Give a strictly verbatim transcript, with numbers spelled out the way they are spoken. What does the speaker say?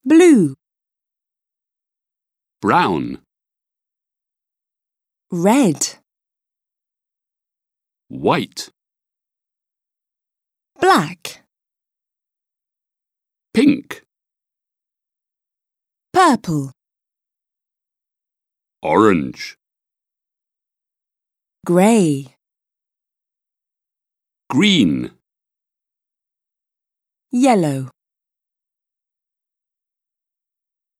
blue, brown, red, white, black, pink, purple, orange, grey, green, yellow.